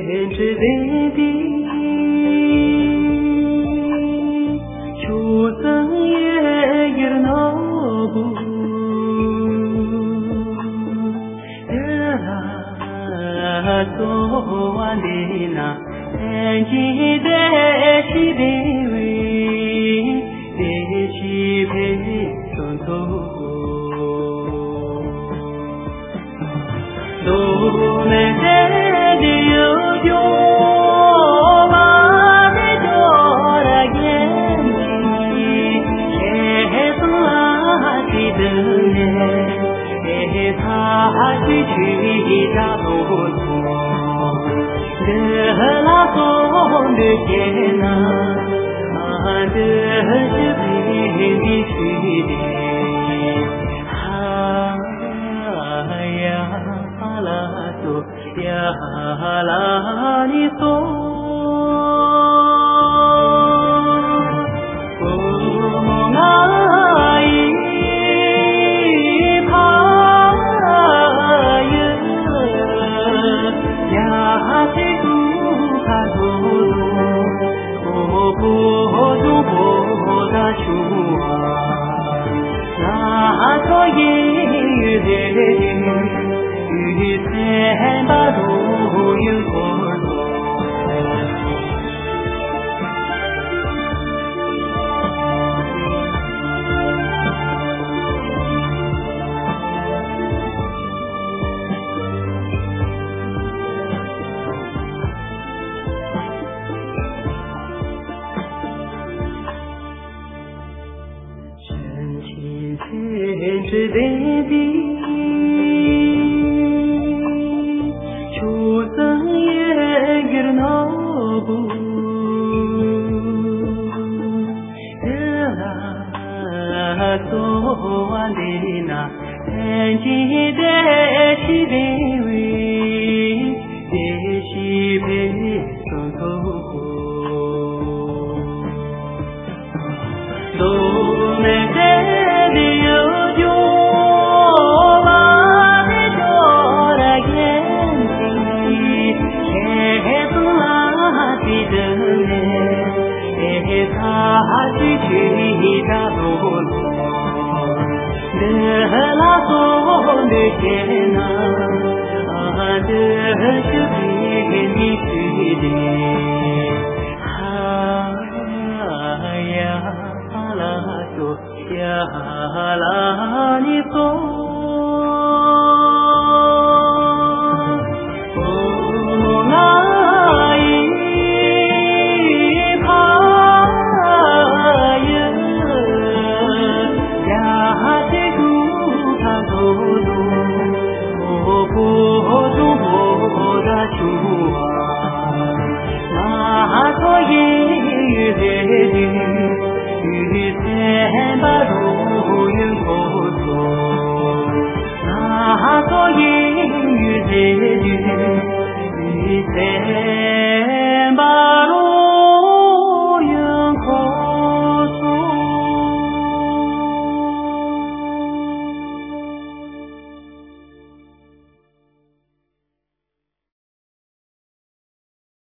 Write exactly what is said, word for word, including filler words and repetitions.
之baby， 出生也有那不，呀，做完的那安静的西北味，的西北中头。都没在的有酒，把的酒的眼睛，也是那的灯呢，给他去去家路途，的拉松的天呐，的是陪你去的。呀啦你嗦，哦啊一怕呀，呀这古卡多多，哦不住不打树啊，那可也得。三把路有多多，深情牵着baby。做完的那安静的西北味，的西北中头，都没在的有酒，把的酒的眼睛，也是那的灯呢，给他去去家路路。的拉松的天呐，的是陪你去的，啊呀啦嗦呀啦。